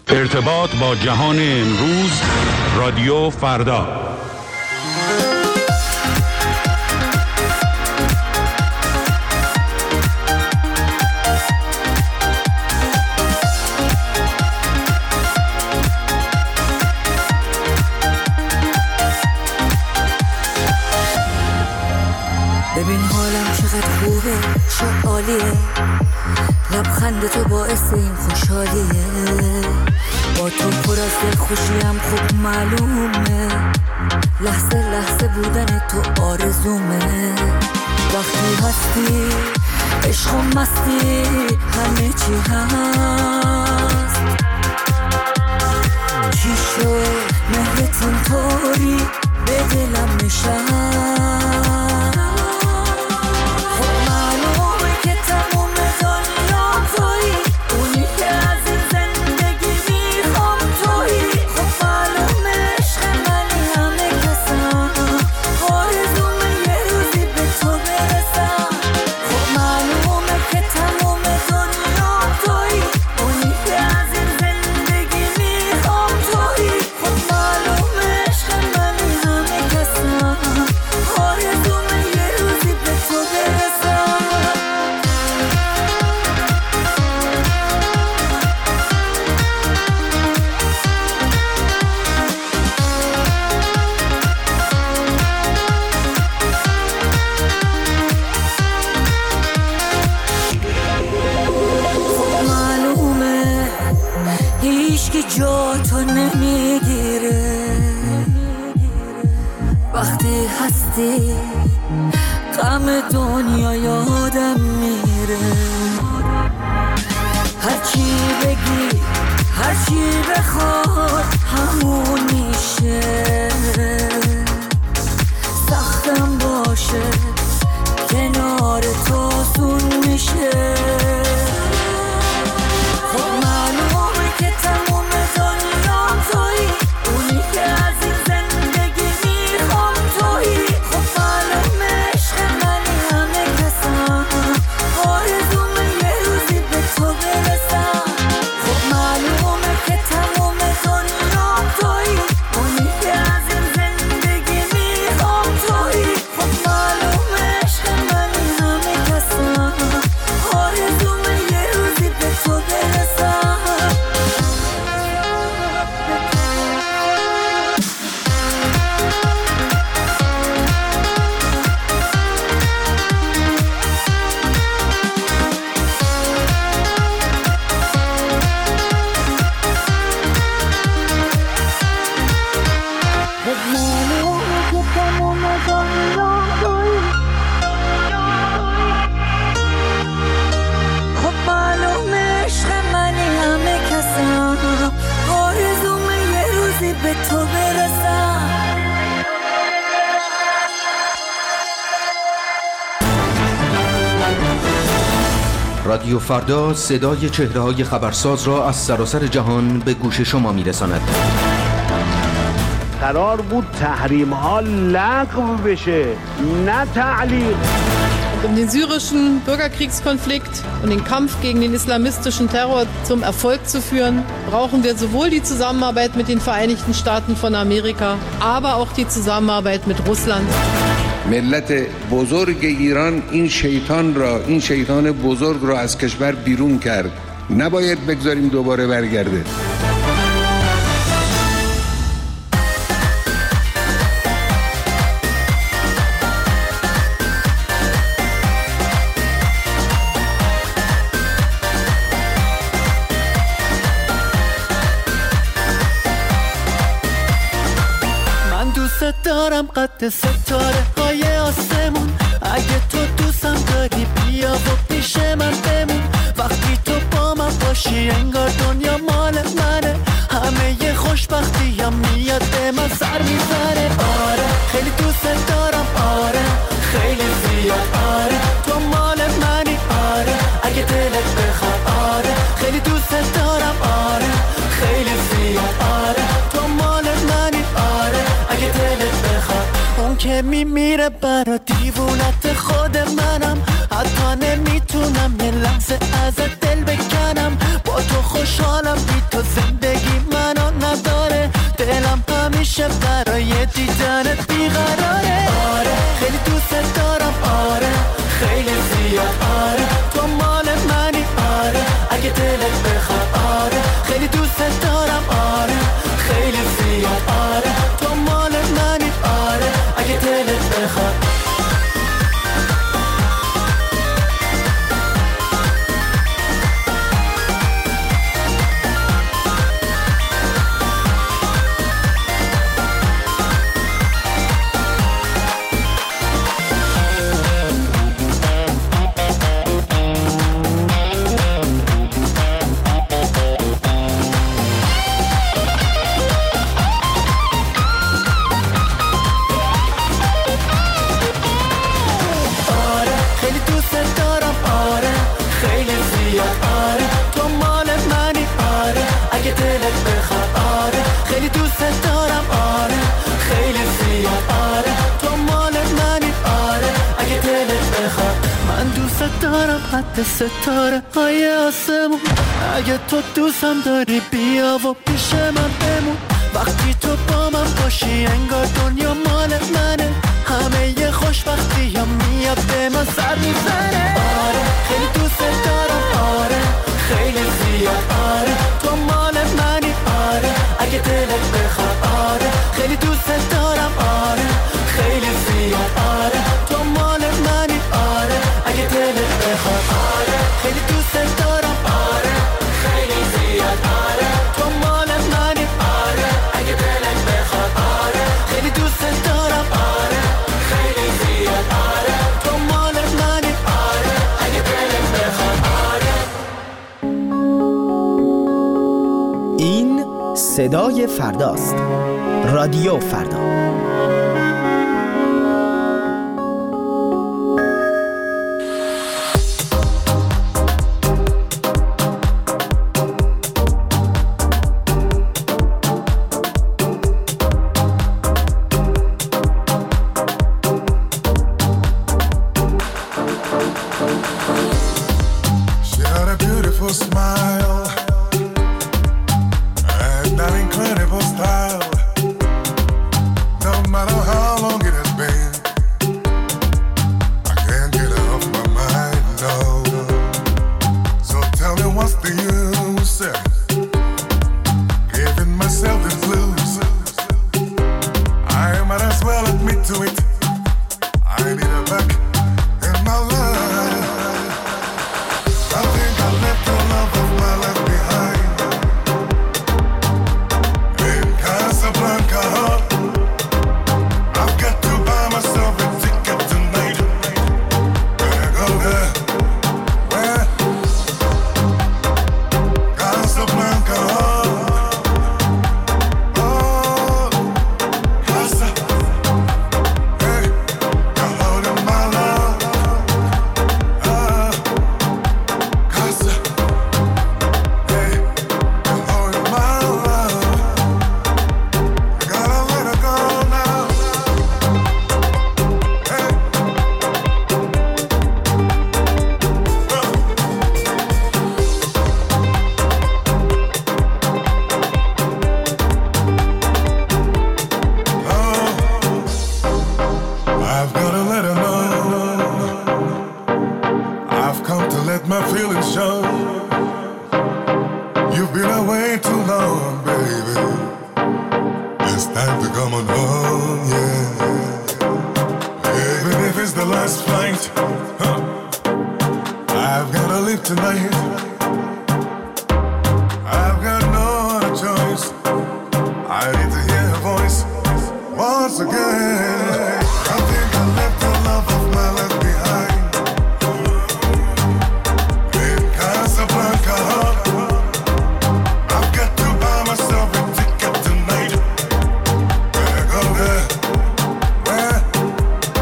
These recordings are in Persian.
ارتباط با جهان امروز، رادیو فردا. ببین حالم چقدر خوبه، چه عالیه، لبخند تو باعث این خوشحالیه، با تو پر از دلخوشیم خوب معلومه، لحظه لحظه بودن تو آرزومه، وقتی هستی عشق و مستی همه چی هست، چی شد مهرت اینطوری به دلم نشست، جا تو نمیگیره، وقتی هستی غم دنیا یادم میره، هرچی بگی هرچی بخواد همون میشه، سختم باشه کنار تو آسون میشه، رادیو فردا صدای چهره‌های خبرساز را از سراسر جهان به گوش شما می‌رساند. قرار بود تحریم ها لغو بشه، نه تعلیق. Um den syrischen Bürgerkriegskonflikt und den Kampf gegen den islamistischen Terror zum Erfolg zu führen, brauchen wir sowohl die Zusammenarbeit mit den Vereinigten Staaten von Amerika, aber auch die Zusammenarbeit mit Russland. ملت بزرگ ایران این شیطان بزرگ را از کشور بیرون کرد، نباید بگذاریم دوباره برگرده. من دوست دارم قد ستاره های آسمون، اگه تو دوستم داری بیا و پیش من بمون، وقتی تو با من باشی انگار دنیا مال منه، همه ی خوشبختی هم میاد به من سر میزنه، آره خیلی دوست دارم، آره خیلی زیاد، آره تو مال منی، آره اگه دلت بخواد، آره خیلی دوست دارم، آره خیلی زیاد، آره تو مال منی، آره اگه دلت بخواد، اون که میمیره برا دیوونت خود منم، حتی نمیتونم یه لحظه از دل بکنم، با تو خوشحالم بی تو زندگی قلب برای دیدنت بیقراره. آره خیلی دوست دارم، آره خیلی زیاد، آره تو مال منی، آره اگه دلت بخواد، آره خیلی دوست دارم، آره خیلی زیاد، آره تو مال منی، آره اگه دلت بخواد. دارم قد ستاره های آسمون، اگه تو دوستم داری بیا و پیش من بمون. وقتی تو با من باشی انگار دنیا مال منه، همه ی خوشبختی ها میاد به من سر میزنه. آره خیلی دوست دارم، آره خیلی زیاد، آره تو مال منی، آره اگه دلت بخواد، آره خیلی دوست دارم، آره خیلی زیاد، آره تو مال منی، آره اگه دلت بخواد، آره خیلی دوست دارم، آره خیلی زیاد، آره تو مال منی، آره اگه دلت بخواد، آره خیلی دوست دارم، آره خیلی زیاد، آره تو مال منی، آره اگه دلت بخواد، آره. این صدای فرداست. رادیو فردا.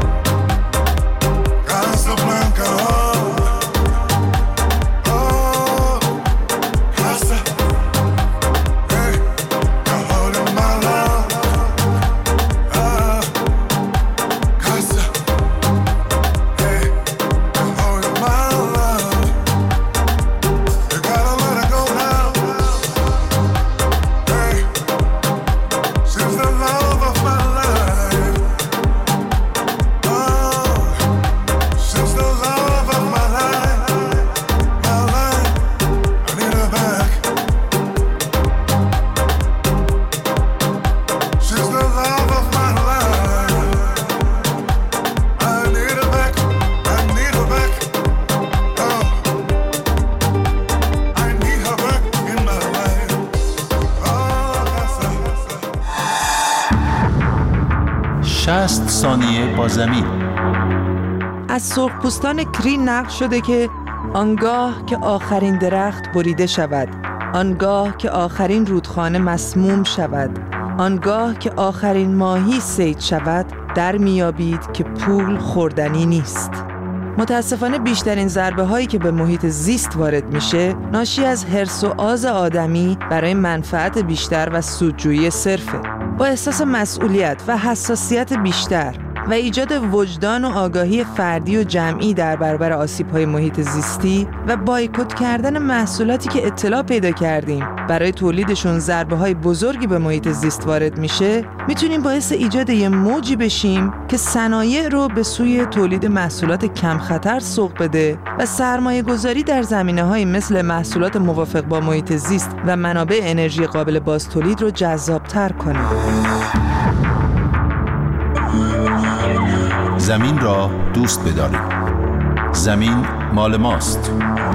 Casablanca, oh. 60 ثانیه با زمین. از سرخپوستان کری نقل شده که آنگاه که آخرین درخت بریده شود، آنگاه که آخرین رودخانه مسموم شود، آنگاه که آخرین ماهی صید شود، در میابید که پول خوردنی نیست. متاسفانه بیشترین ضربه هایی که به محیط زیست وارد میشه ناشی از حرص و آز آدمی برای منفعت بیشتر و سودجویی صرفه. با احساس مسئولیت و حساسیت بیشتر و ایجاد وجدان و آگاهی فردی و جمعی در برابر آسیب‌های محیط زیستی و بایکوت کردن محصولاتی که اطلاع پیدا کردیم برای تولیدشون ضربه‌های بزرگی به محیط زیست وارد میشه، میتونیم باعث ایجاد یه موجی بشیم که صنایع رو به سوی تولید محصولات کم خطر سوق بده و سرمایه گذاری در زمینه‌های مثل محصولات موافق با محیط زیست و منابع انرژی قابل بازتولید رو جذاب‌تر کنه. زمین را دوست بدارید. زمین مال ماست.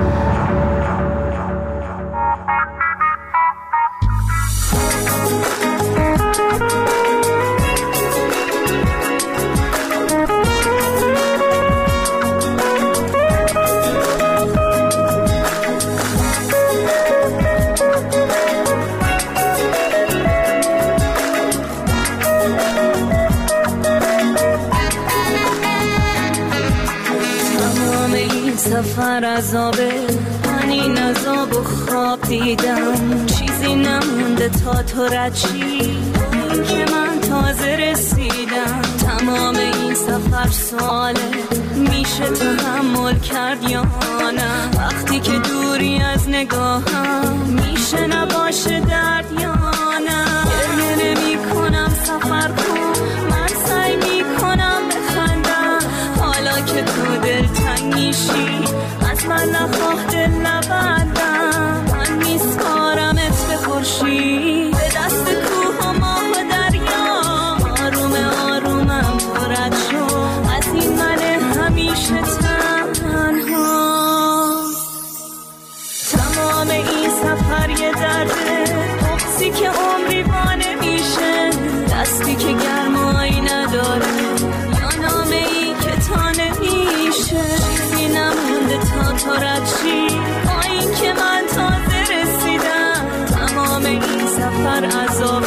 سفر عذابه، من این عذاب و خواب دیدم، چیزی نمونده تا تو رد شی، این که من تازه رسیدم. تمام این سفر ساله، میشه تحمل کرد یا نه؟ وقتی که دوری از نگاهم، میشه نباشه درد یا نه؟ گریه نمی کنم سفر کن، من سعی میکنم بخندم، حالا که تو دل تنگ میشی از من نخواه دل نبندم. من میسپارمت به خورشید، به دست کوه و ماه و دریا، آروم آرومم تو رد شو از این من همیشه تنها. تمام این سفر یه درده، بغضی که عمری وانه میشه، دستی که گرمایی نداره یا نامه ای که تا نمیشه. چیزی نمونده تا تو رد شی، با این که من تازه رسیدم. تمام این سفر عذاب